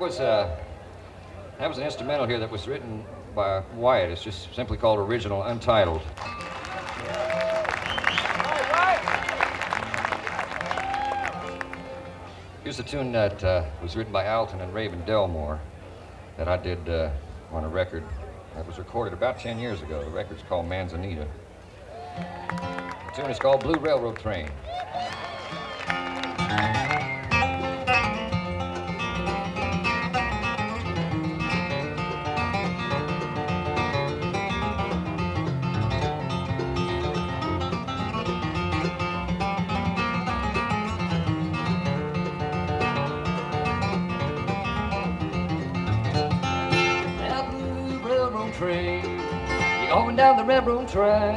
That was an instrumental here that was written by Wyatt. It's just simply called Original Untitled. Here's a tune that was written by Alton and Raven Delmore that I did on a record that was recorded about 10 years ago. The record's called Manzanita. The tune is called Blue Railroad Train. Going down the railroad track,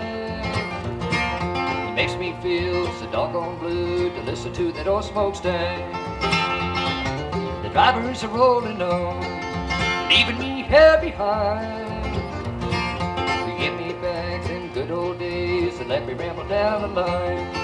it makes me feel so doggone blue to listen to that old smokestack. The drivers are rolling on, leaving me here behind. They give me back them good old days and let me ramble down the line.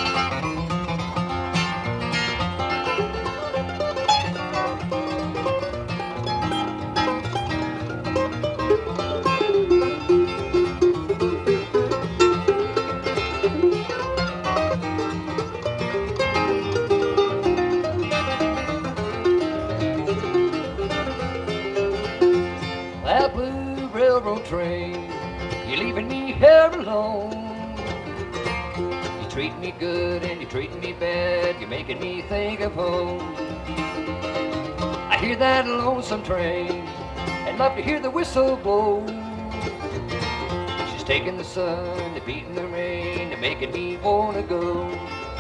Train, you're leaving me here alone. You treat me good and you treat me bad. You're making me think of home. I hear that lonesome train and love to hear the whistle blow. She's taking the sun, and beating the rain, and making me wanna go.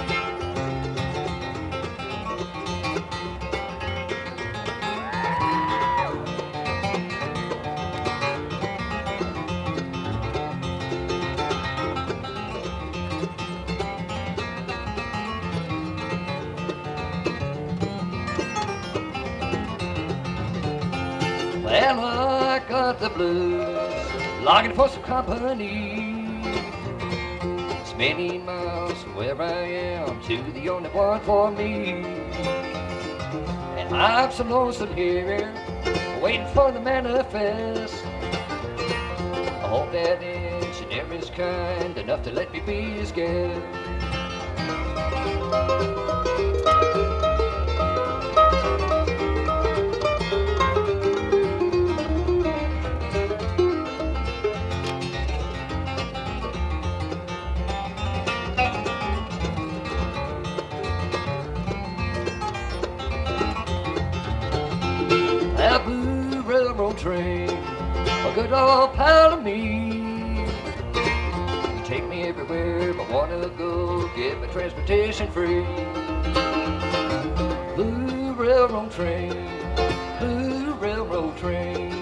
Well, I got the blues, longing for some company. It's many miles from where I am to the only one for me. And I'm so lonesome here, waiting for the manifest. I hope that engineer is kind enough to let me be his guest. That blue railroad train, a good old pal of me. You take me everywhere I wanna go, get my transportation free. Blue railroad train, blue railroad train.